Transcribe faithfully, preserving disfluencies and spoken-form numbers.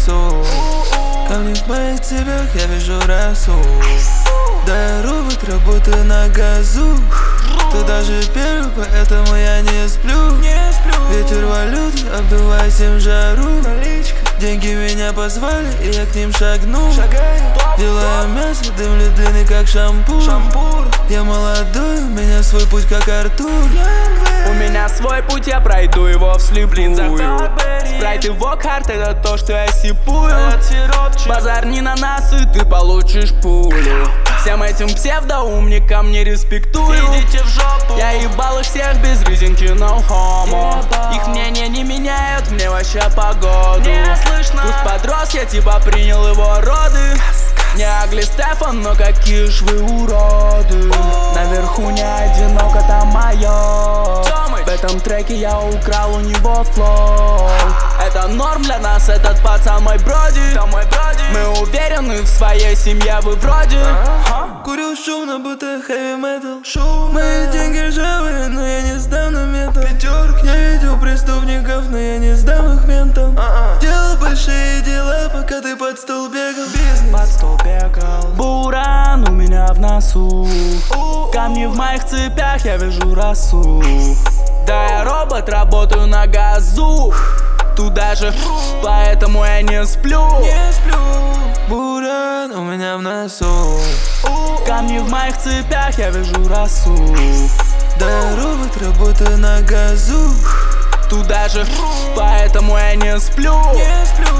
носу. Камни в моих цепях, я вижу росу. Да, я робот, работаю на газу. Ты даже первый, поэтому я не сплю. Ветер валют, обдувая всем жару. Деньги меня позвали, и я к ним шагну. Делаю мясо, дымлю длинный как шампур. Я молодой, у меня свой путь как Артур. У меня свой путь, я пройду его вслепую. Спрайт и вокхард — это то, что я сипую. Базар не на нас, и ты получишь пулю. Всем этим псевдоумникам не респектую. Идите в жопу. Я ебал их всех без резинки, no homo. Их мнение не меняют мне вообще погоду. Не слышно. Пусть подрос, я типа принял его роды. Не Агли Стефан, но какие ж вы уроды. Наверху не одиноко, там майор. В этом треке я украл у него флоу. Это норм для нас, этот пацан мой броди. Мы уверены в своей семье, вы вроде. Курю шумно, будто хэви метал. Мои деньги ржавые, но я не сдам на метал. Я видел преступников, но я не сдам их ментам. Делал большие дела, пока ты под стол бегал. Под стол бегал. Буран у меня в носу. Камни в моих цепях, я вижу росу. Да, я робот, работаю на газу. Туда же, поэтому я не сплю. Буран у меня в носу. Камни в моих цепях, я вижу росу. Да, я робот, работаю на газу. Туда же, поэтому я не сплю.